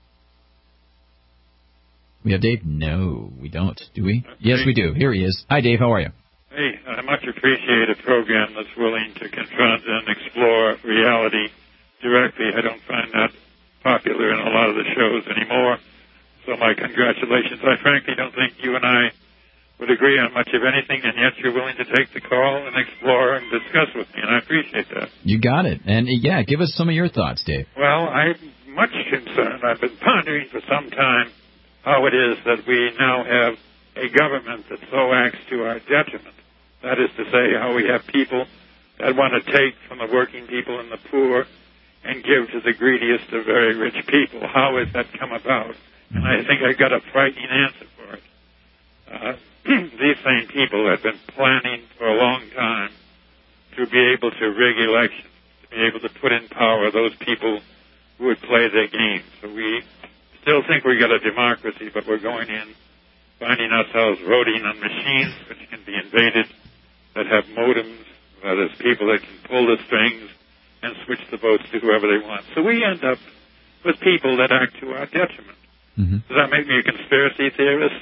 We have Dave? No, we don't. Do we? Yes, we do. Here he is. Hi, Dave. How are you? Hey, I much appreciate a program that's willing to confront and explore reality directly. I don't find that popular in a lot of the shows anymore. So my congratulations. I frankly don't think you and I would agree on much of anything, and yet you're willing to take the call and explore and discuss with me, and I appreciate that. You got it. And, yeah, give us some of your thoughts, Dave. Well, I'm much concerned. I've been pondering for some time how it is that we now have a government that so acts to our detriment. That is to say, how we have people that want to take from the working people and the poor and give to the greediest of very rich people. How has that come about? And I think I've got a frightening answer for it. Uh, these same people have been planning for a long time to be able to rig elections, to be able to put in power those people who would play their game. So we still think we've got a democracy, but we're going in, finding ourselves voting on machines which can be invaded, that have modems, that is people that can pull the strings and switch the votes to whoever they want. So we end up with people that act to our detriment. Mm-hmm. Does that make me a conspiracy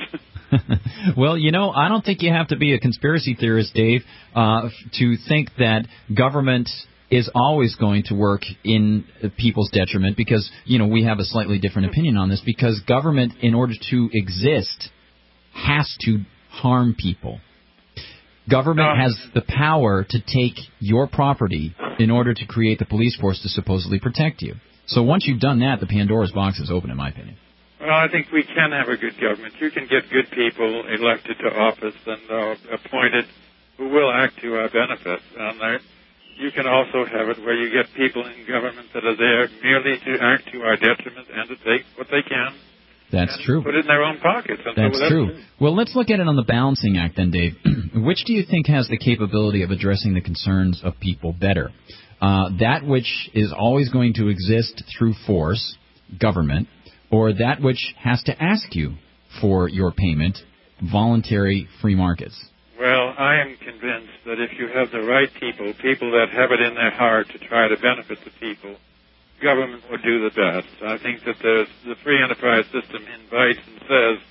theorist? Well, you know, I don't think you have to be a conspiracy theorist, Dave, uh, to think that government is always going to work in people's detriment because, you know, we have a slightly different opinion on this because government, in order to exist, has to harm people. Government has the power to take your property in order to create the police force to supposedly protect you. So once you've done that, the Pandora's box is open, in my opinion. Well, I think we can have a good government. You can get good people elected to office and uh, appointed who will act to our benefit. And there, you can also have it where you get people in government that are there merely to act to our detriment and to take what they can. That's true. Put it in their own pockets. And that's, so that's true. true. Well, let's look at it on the balancing act then, Dave. Which do you think has the capability of addressing the concerns of people better? Uh, that which is always going to exist through force, government, or that which has to ask you for your payment, voluntary free markets? Well, I am convinced that if you have the right people, people that have it in their heart to try to benefit the people, government will do the best. I think that there's, the free enterprise system invites and says,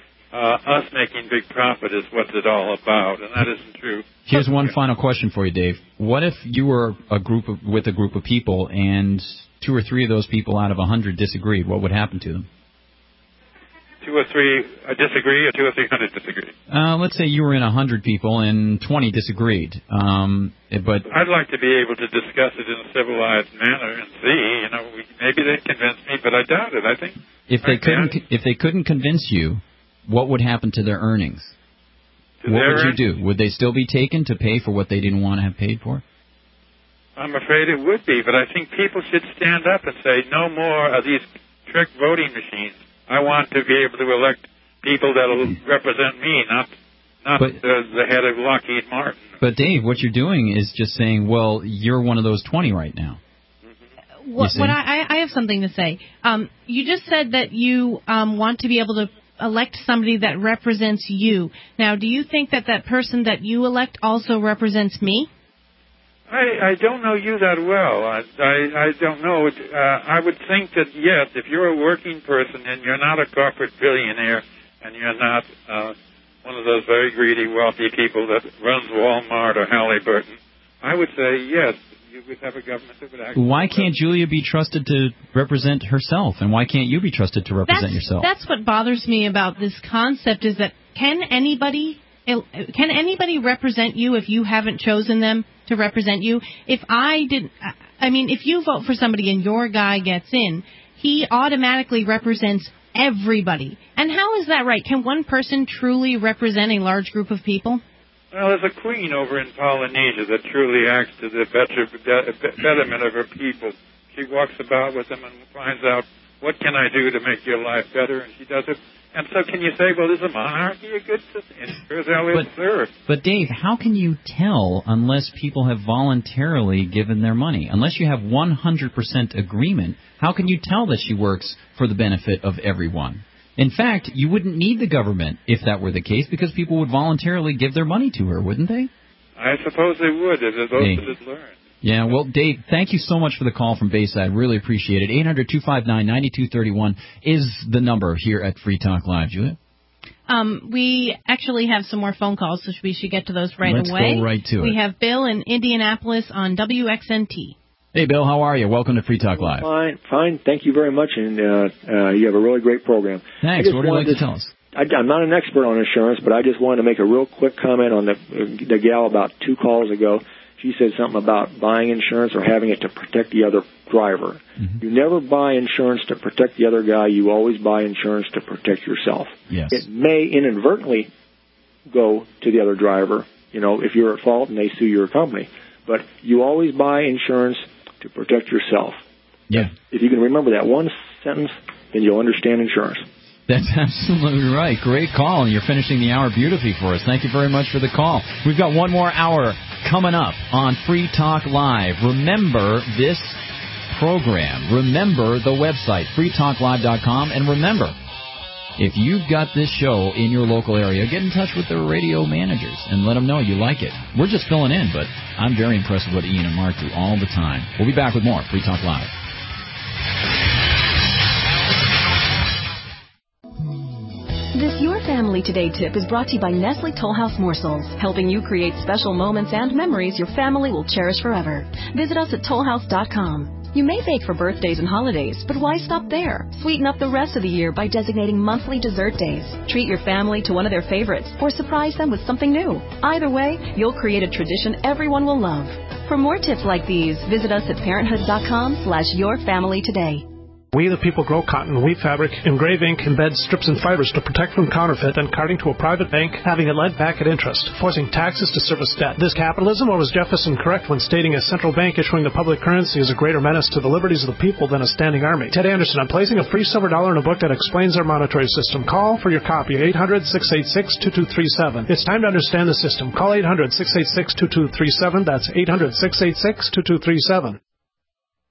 uh, us making big profit is what it's all about, and that isn't true. Here's one final question for you, Dave. What if you were a group of, with a group of people and two or three of those people out of a hundred disagreed? What would happen to them? Two or three uh, disagree, or two or three hundred disagree? Uh, let's say you were in a hundred people and twenty disagreed. Um, but I'd like to be able to discuss it in a civilized manner and see. You know, we, maybe they'd convince me, but I doubt it. I think if they I couldn't, can. if they couldn't convince you, what would happen to their earnings? To what their would you earnings? do? Would they still be taken to pay for what they didn't want to have paid for? I'm afraid it would be, but I think people should stand up and say, no more of these trick voting machines. I want to be able to elect people that will represent me, not not but, the, the head of Lockheed Martin. But, Dave, what you're doing is just saying, well, you're one of those twenty right now. What, what I, I have something to say. Um, you just said that you um, want to be able to elect somebody that represents you. Now, do you think that that person that you elect also represents me? I, I don't know you that well. I, I, I don't know. Uh, I would think that, yes, if you're a working person and you're not a corporate billionaire and you're not uh, one of those very greedy, wealthy people that runs Walmart or Halliburton, I would say, yes, you would have a government that would actually... Why can't Julia be trusted to represent herself, and why can't you be trusted to represent that's, yourself? That's what bothers me about this concept, is that can anybody... Can anybody represent you if you haven't chosen them to represent you? If I didn't, I mean, if you vote for somebody and your guy gets in, he automatically represents everybody. And how is that right? Can one person truly represent a large group of people? Well, there's a queen over in Polynesia that truly acts to the better, betterment of her people. She walks about with them and finds out, what can I do to make your life better? And she does it. And so can you say, well, is a monarchy a good system? Here's how it's served. But, Dave, how can you tell unless people have voluntarily given their money? Unless you have one hundred percent agreement, how can you tell that she works for the benefit of everyone? In fact, you wouldn't need the government if that were the case, because people would voluntarily give their money to her, wouldn't they? I suppose they would, if those hey. that had learned. Yeah, well, Dave, thank you so much for the call from Bayside. Really appreciate it. eight hundred two five nine nine two three one is the number here at Free Talk Live. Julia? Um, we actually have some more phone calls, so we should get to those right Let's away. Let's go right to we it. We have Bill in Indianapolis on W X N T. Hey, Bill, how are you? Welcome to Free Talk Live. Fine, fine. Thank you very much, and uh, uh, you have a really great program. Thanks. What would you like to tell us? I, I'm not an expert on insurance, but I just wanted to make a real quick comment on the, the gal about two calls ago. She said something about buying insurance or having it to protect the other driver. Mm-hmm. You never buy insurance to protect the other guy. You always buy insurance to protect yourself. Yes. It may inadvertently go to the other driver, you know, if you're at fault and they sue your company. But you always buy insurance to protect yourself. Yeah. If you can remember that one sentence, then you'll understand insurance. That's absolutely right. Great call, and you're finishing the hour beautifully for us. Thank you very much for the call. We've got one more hour coming up on Free Talk Live. Remember this program. Remember the website, free talk live dot com. And remember, if you've got this show in your local area, get in touch with the radio managers and let them know you like it. We're just filling in, but I'm very impressed with what Ian and Mark do all the time. We'll be back with more Free Talk Live. This Your Family Today tip is brought to you by Nestle Toll House Morsels, helping you create special moments and memories your family will cherish forever. Visit us at toll house dot com. You may bake for birthdays and holidays, but why stop there? Sweeten up the rest of the year by designating monthly dessert days. Treat your family to one of their favorites or surprise them with something new. Either way, you'll create a tradition everyone will love. For more tips like these, visit us at parenthood dot com slash your family today. We the people grow cotton, weave fabric, engrave ink, embed strips and fibers to protect from counterfeit and carting to a private bank, having it lent back at interest, forcing taxes to service debt. This capitalism, or was Jefferson correct when stating a central bank issuing the public currency is a greater menace to the liberties of the people than a standing army? Ted Anderson, I'm placing a free silver dollar in a book that explains our monetary system. Call for your copy, eight hundred, six eight six, two two three seven. It's time to understand the system. Call eight hundred, six eight six, two two three seven. That's eight hundred, six eight six, two two three seven.